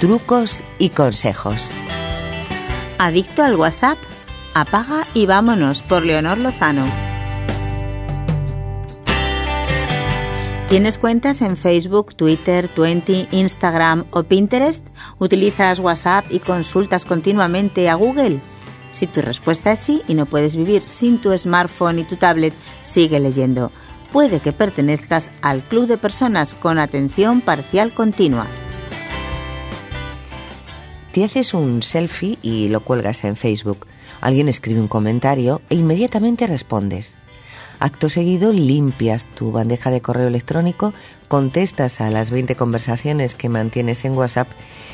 trucos y consejos. ¿Adicto al WhatsApp? Apaga y vámonos, por Leonor Lozano. ¿Tienes cuentas en Facebook, Twitter, Twenty, Instagram o Pinterest? ¿Utilizas WhatsApp y consultas continuamente a Google? Si tu respuesta es sí y no puedes vivir sin tu smartphone y tu tablet, sigue leyendo. Puede que pertenezcas al club de personas con atención parcial continua. Te haces un selfie y lo cuelgas en Facebook. Alguien escribe un comentario e inmediatamente respondes. Acto seguido limpias tu bandeja de correo electrónico, contestas a las 20 conversaciones que mantienes en WhatsApp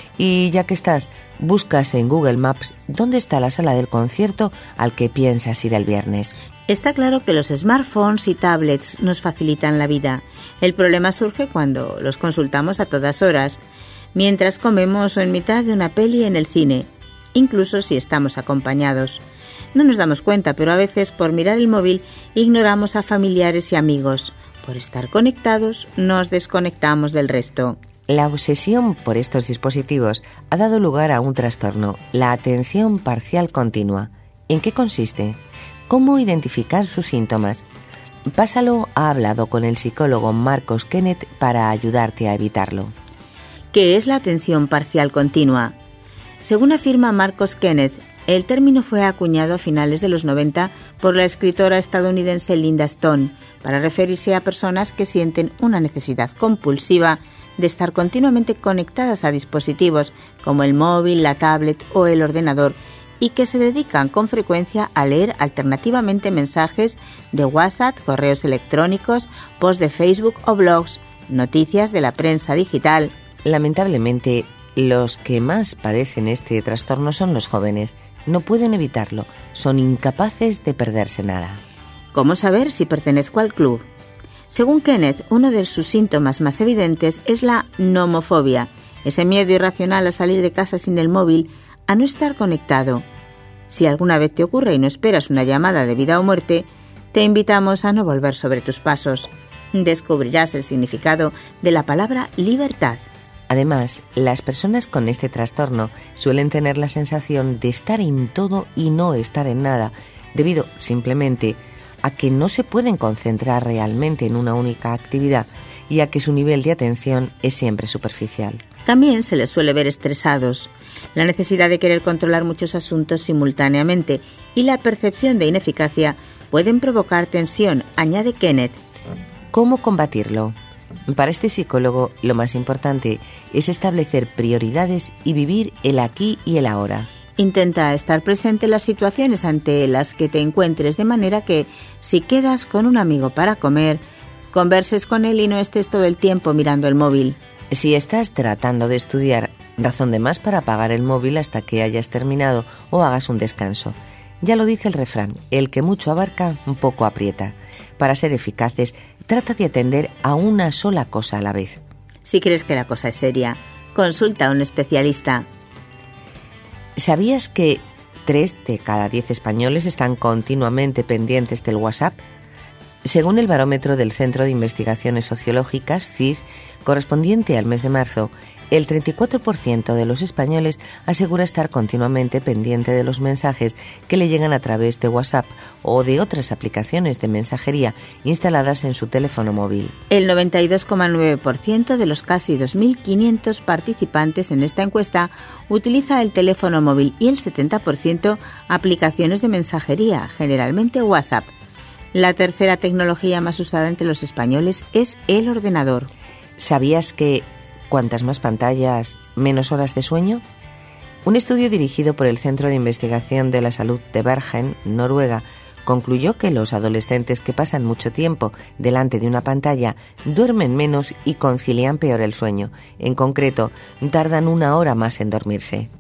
y ya que estás, buscas en Google Maps dónde está la sala del concierto al que piensas ir el viernes. Está claro que los smartphones y tablets nos facilitan la vida. El problema surge cuando los consultamos a todas horas, mientras comemos o en mitad de una peli en el cine, incluso si estamos acompañados. No nos damos cuenta, pero a veces por mirar el móvil ignoramos a familiares y amigos. Por estar conectados, nos desconectamos del resto. La obsesión por estos dispositivos ha dado lugar a un trastorno, la atención parcial continua. ¿En qué consiste? ¿Cómo identificar sus síntomas? Pásalo ha hablado con el psicólogo Marcos Kenneth para ayudarte a evitarlo. ¿Qué es la atención parcial continua? Según afirma Marcos Kenneth, el término fue acuñado a finales de los 90 por la escritora estadounidense Linda Stone para referirse a personas que sienten una necesidad compulsiva de estar continuamente conectadas a dispositivos como el móvil, la tablet o el ordenador y que se dedican con frecuencia a leer alternativamente mensajes de WhatsApp, correos electrónicos, posts de Facebook o blogs, noticias de la prensa digital. Lamentablemente, los que más padecen este trastorno son los jóvenes. No pueden evitarlo, son incapaces de perderse nada. ¿Cómo saber si pertenezco al club? Según Kenneth, uno de sus síntomas más evidentes es la nomofobia, ese miedo irracional a salir de casa sin el móvil, a no estar conectado. Si alguna vez te ocurre y no esperas una llamada de vida o muerte, te invitamos a no volver sobre tus pasos. Descubrirás el significado de la palabra libertad. Además, las personas con este trastorno suelen tener la sensación de estar en todo y no estar en nada, debido simplemente a que no se pueden concentrar realmente en una única actividad y a que su nivel de atención es siempre superficial. También se les suele ver estresados. La necesidad de querer controlar muchos asuntos simultáneamente y la percepción de ineficacia pueden provocar tensión, añade Kenneth. ¿Cómo combatirlo? Para este psicólogo, lo más importante es establecer prioridades y vivir el aquí y el ahora. Intenta estar presente en las situaciones ante las que te encuentres, de manera que, si quedas con un amigo para comer, converses con él y no estés todo el tiempo mirando el móvil. Si estás tratando de estudiar, razón de más para apagar el móvil hasta que hayas terminado o hagas un descanso. Ya lo dice el refrán, el que mucho abarca, un poco aprieta. Para ser eficaces, trata de atender a una sola cosa a la vez. Si crees que la cosa es seria, consulta a un especialista. ¿Sabías que 3 de cada 10 españoles están continuamente pendientes del WhatsApp? Según el barómetro del Centro de Investigaciones Sociológicas, CIS, correspondiente al mes de marzo, el 34% de los españoles asegura estar continuamente pendiente de los mensajes que le llegan a través de WhatsApp o de otras aplicaciones de mensajería instaladas en su teléfono móvil. El 92,9% de los casi 2.500 participantes en esta encuesta utiliza el teléfono móvil y el 70% aplicaciones de mensajería, generalmente WhatsApp. La tercera tecnología más usada entre los españoles es el ordenador. ¿Sabías que cuantas más pantallas, menos horas de sueño? Un estudio dirigido por el Centro de Investigación de la Salud de Bergen, Noruega, concluyó que los adolescentes que pasan mucho tiempo delante de una pantalla duermen menos y concilian peor el sueño. En concreto, tardan 1 hora más en dormirse.